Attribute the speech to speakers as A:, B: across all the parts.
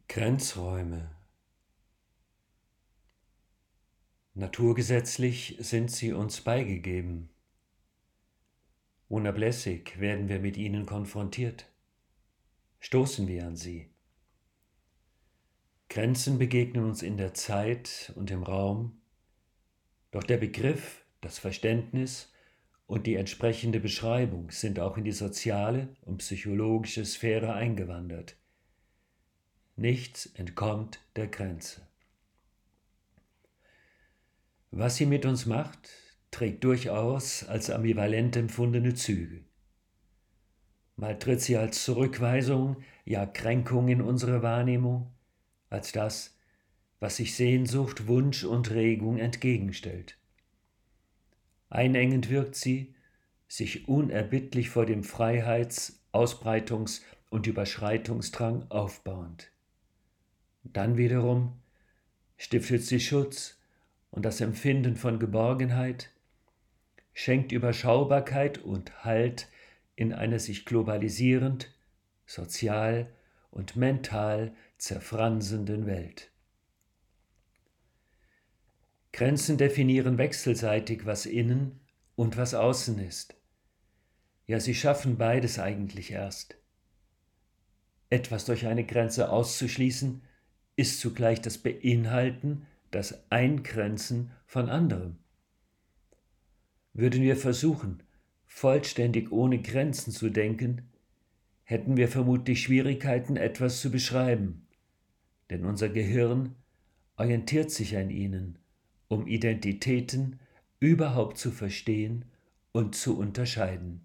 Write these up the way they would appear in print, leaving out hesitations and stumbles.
A: Grenzräume. Naturgesetzlich sind sie uns beigegeben. Unablässig werden wir mit ihnen konfrontiert. Stoßen wir an sie. Grenzen begegnen uns in der Zeit und im Raum, doch der Begriff, das Verständnis und die entsprechende Beschreibung sind auch in die soziale und psychologische Sphäre eingewandert. Nichts entkommt der Grenze. Was sie mit uns macht, trägt durchaus als ambivalent empfundene Züge. Mal tritt sie als Zurückweisung, ja Kränkung in unsere Wahrnehmung, als das, was sich Sehnsucht, Wunsch und Regung entgegenstellt. Einengend wirkt sie, sich unerbittlich vor dem Freiheits-, Ausbreitungs- und Überschreitungsdrang aufbauend. Dann wiederum stiftet sie Schutz und das Empfinden von Geborgenheit, schenkt Überschaubarkeit und Halt in einer sich globalisierend, sozial und mental zerfransenden Welt. Grenzen definieren wechselseitig, was innen und was außen ist. Ja, sie schaffen beides eigentlich erst. Etwas durch eine Grenze auszuschließen, ist zugleich das Beinhalten, das Eingrenzen von anderem. Würden wir versuchen, vollständig ohne Grenzen zu denken, hätten wir vermutlich Schwierigkeiten, etwas zu beschreiben, denn unser Gehirn orientiert sich an ihnen, um Identitäten überhaupt zu verstehen und zu unterscheiden.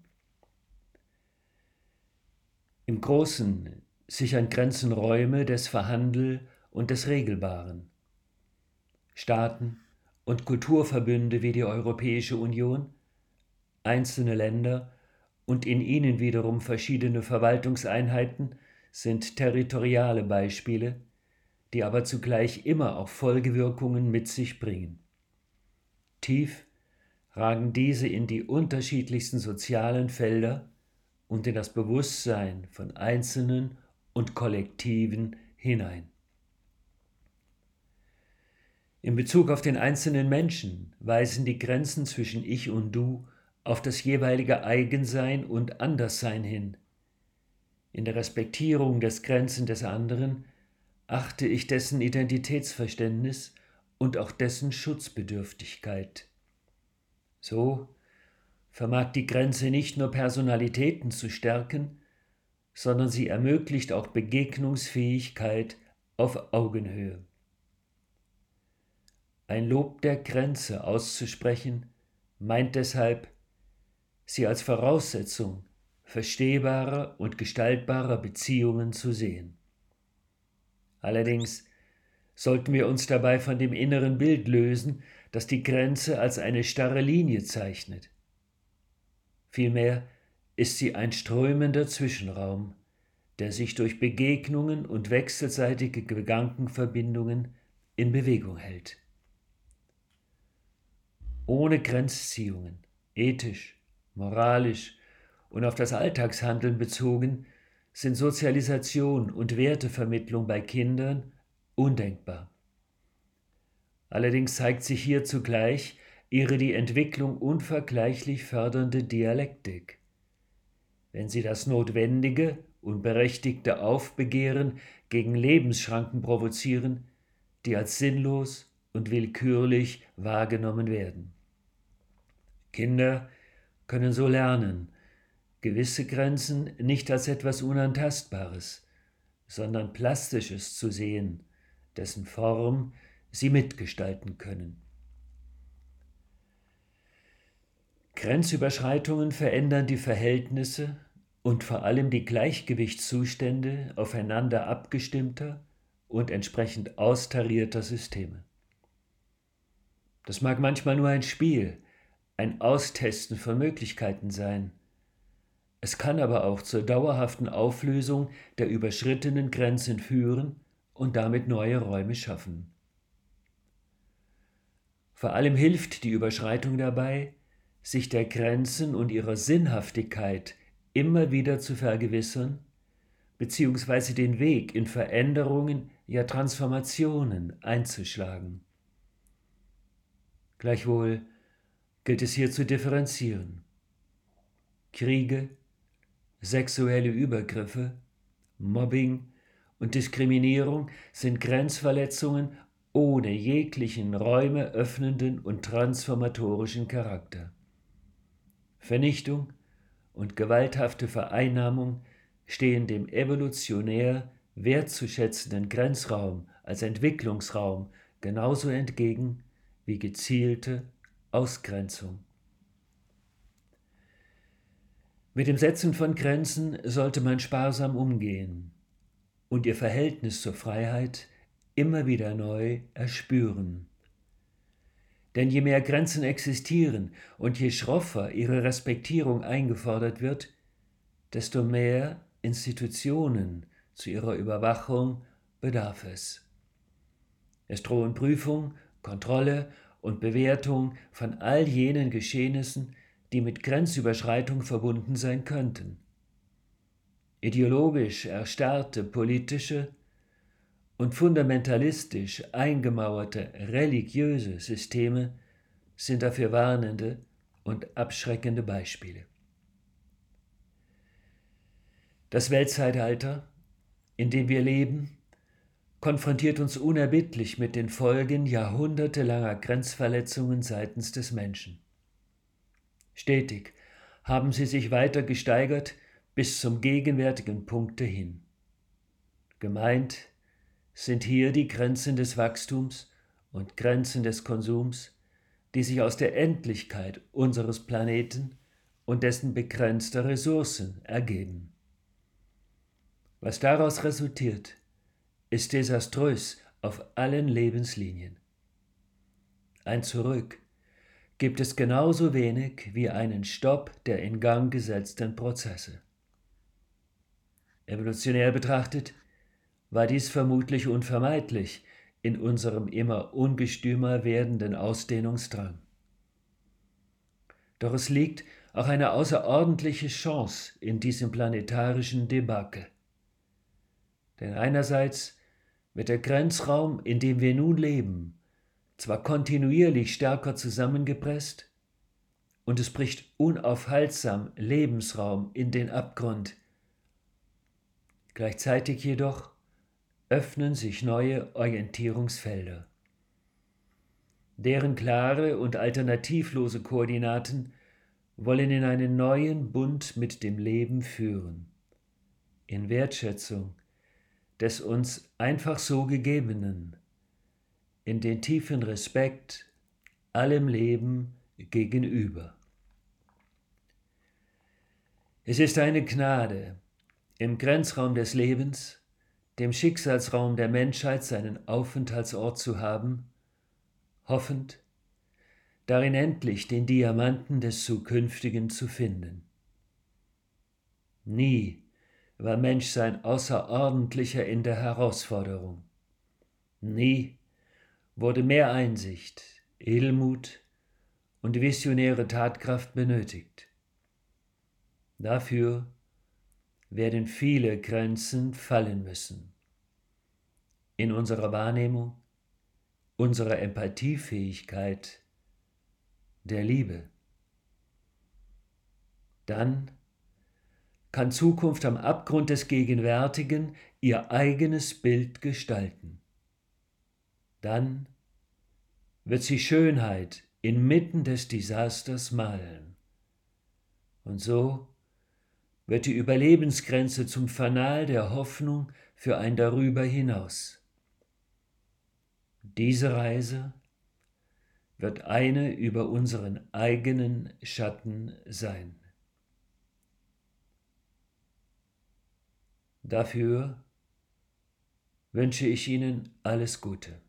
A: Im Großen sichern Grenzen Räume des Verhandel- und des Regelbaren. Staaten und Kulturverbünde wie die Europäische Union, einzelne Länder und in ihnen wiederum verschiedene Verwaltungseinheiten sind territoriale Beispiele, die aber zugleich immer auch Folgewirkungen mit sich bringen. Tief ragen diese in die unterschiedlichsten sozialen Felder und in das Bewusstsein von Einzelnen und Kollektiven hinein. In Bezug auf den einzelnen Menschen weisen die Grenzen zwischen Ich und Du auf das jeweilige Eigensein und Anderssein hin. In der Respektierung des Grenzen des anderen achte ich dessen Identitätsverständnis und auch dessen Schutzbedürftigkeit. So vermag die Grenze nicht nur Personalitäten zu stärken, sondern sie ermöglicht auch Begegnungsfähigkeit auf Augenhöhe. Ein Lob der Grenze auszusprechen, meint deshalb, sie als Voraussetzung verstehbarer und gestaltbarer Beziehungen zu sehen. Allerdings sollten wir uns dabei von dem inneren Bild lösen, das die Grenze als eine starre Linie zeichnet. Vielmehr ist sie ein strömender Zwischenraum, der sich durch Begegnungen und wechselseitige Gedankenverbindungen in Bewegung hält. Ohne Grenzziehungen, ethisch, moralisch und auf das Alltagshandeln bezogen, sind Sozialisation und Wertevermittlung bei Kindern undenkbar. Allerdings zeigt sich hier zugleich ihre die Entwicklung unvergleichlich fördernde Dialektik. Wenn sie das notwendige und berechtigte Aufbegehren gegen Lebensschranken provozieren, die als sinnlos und willkürlich wahrgenommen werden. Kinder können so lernen, gewisse Grenzen nicht als etwas Unantastbares, sondern Plastisches zu sehen, dessen Form sie mitgestalten können. Grenzüberschreitungen verändern die Verhältnisse und vor allem die Gleichgewichtszustände aufeinander abgestimmter und entsprechend austarierter Systeme. Das mag manchmal nur ein Spiel, ein Austesten von Möglichkeiten sein. Es kann aber auch zur dauerhaften Auflösung der überschrittenen Grenzen führen und damit neue Räume schaffen. Vor allem hilft die Überschreitung dabei, sich der Grenzen und ihrer Sinnhaftigkeit immer wieder zu vergewissern, beziehungsweise den Weg in Veränderungen ja Transformationen einzuschlagen. Gleichwohl gilt es hier zu differenzieren. Kriege, sexuelle Übergriffe, Mobbing und Diskriminierung sind Grenzverletzungen ohne jeglichen Räume öffnenden und transformatorischen Charakter. Vernichtung und gewalthafte Vereinnahmung stehen dem evolutionär wertzuschätzenden Grenzraum als Entwicklungsraum genauso entgegen wie gezielte Ausgrenzung. Mit dem Setzen von Grenzen sollte man sparsam umgehen und ihr Verhältnis zur Freiheit immer wieder neu erspüren. Denn je mehr Grenzen existieren und je schroffer ihre Respektierung eingefordert wird, desto mehr Institutionen zu ihrer Überwachung bedarf es. Es drohen Prüfung, Kontrolle und Bewertung von all jenen Geschehnissen, die mit Grenzüberschreitung verbunden sein könnten. Ideologisch erstarrte politische und fundamentalistisch eingemauerte religiöse Systeme sind dafür warnende und abschreckende Beispiele. Das Weltzeitalter, in dem wir leben, konfrontiert uns unerbittlich mit den Folgen jahrhundertelanger Grenzverletzungen seitens des Menschen. Stetig haben sie sich weiter gesteigert bis zum gegenwärtigen Punkte hin. Gemeint sind hier die Grenzen des Wachstums und Grenzen des Konsums, die sich aus der Endlichkeit unseres Planeten und dessen begrenzter Ressourcen ergeben. Was daraus resultiert, ist desaströs auf allen Lebenslinien. Ein Zurück gibt es genauso wenig wie einen Stopp der in Gang gesetzten Prozesse. Evolutionär betrachtet war dies vermutlich unvermeidlich in unserem immer ungestümer werdenden Ausdehnungsdrang. Doch es liegt auch eine außerordentliche Chance in diesem planetarischen Debakel. Denn einerseits wird der Grenzraum, in dem wir nun leben, zwar kontinuierlich stärker zusammengepresst, und es bricht unaufhaltsam Lebensraum in den Abgrund. Gleichzeitig jedoch öffnen sich neue Orientierungsfelder. Deren klare und alternativlose Koordinaten wollen in einen neuen Bund mit dem Leben führen, in Wertschätzung des uns einfach so Gegebenen, in den tiefen Respekt allem Leben gegenüber. Es ist eine Gnade, im Grenzraum des Lebens, dem Schicksalsraum der Menschheit seinen Aufenthaltsort zu haben, hoffend, darin endlich den Diamanten des Zukünftigen zu finden. Nie war Menschsein außerordentlicher in der Herausforderung. Nie wurde mehr Einsicht, Edelmut und visionäre Tatkraft benötigt. Dafür werden viele Grenzen fallen müssen. In unserer Wahrnehmung, unserer Empathiefähigkeit, der Liebe. Dann kann Zukunft am Abgrund des Gegenwärtigen ihr eigenes Bild gestalten. Dann wird sie Schönheit inmitten des Desasters malen. Und so wird die Überlebensgrenze zum Fanal der Hoffnung für ein Darüber hinaus. Diese Reise wird eine über unseren eigenen Schatten sein. Dafür wünsche ich Ihnen alles Gute.